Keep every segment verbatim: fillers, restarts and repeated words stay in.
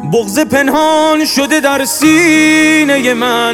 بغض پنهان شده در سینه من،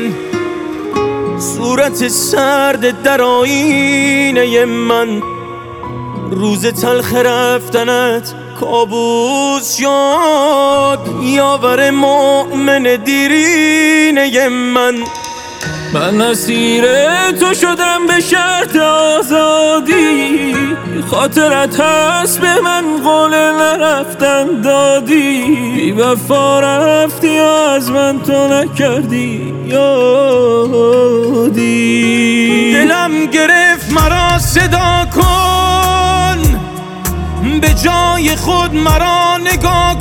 صورت سرد در آینه من. روز تلخ رفتنت کابوس شد، یاور مؤمن دیرینه من. من اسیر تو شدم به شرط آزادی، خاطرت هست به من قول نرفتن دادی. بی وفا رفتی و از من تو نکردی یادی. دلم گرفت مرا صدا کن، به جای خود مرا نگاه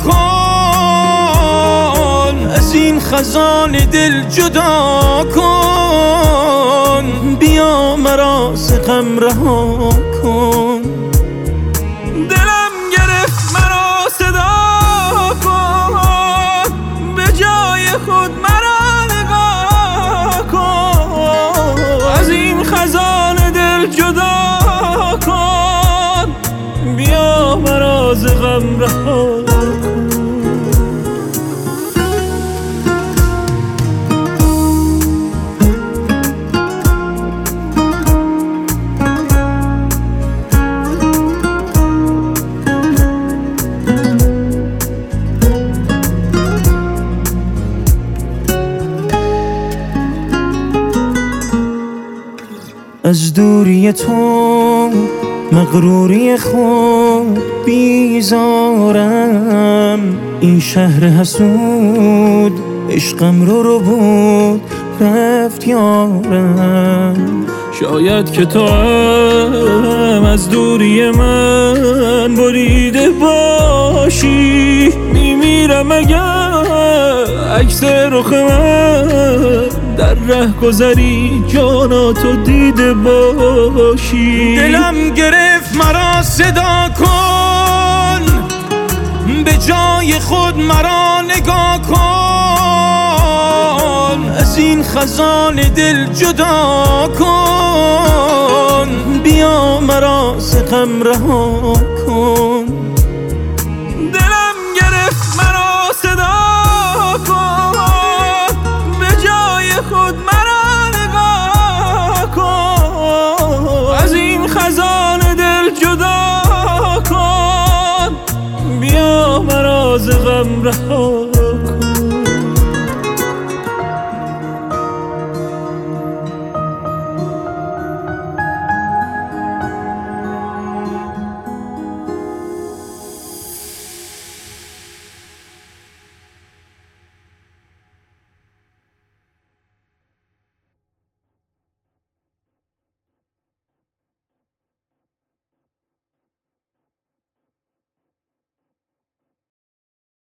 کن. از این خزان دل جدا کن، بیا مرا ز غم رها کن. دلم گرفت مرا صدا کن، به جای خود مرا نگاه کن. از این خزان دل جدا کن، بیا مرا ز غم رها کن. از دوری تو مغروری خود بیزارم، این شهر حسود عشقم رو رو بود رفت یارم. شاید که تو هم از دوری من بریده باشی، میمیرم اگر عکس رخ من در ره گذری جاناتو دیده باشی. دلم گرفت مرا صدا کن، به جای خود مرا نگاه کن. از این خزان دل جدا کن، بیا مرا ز غم رها کن.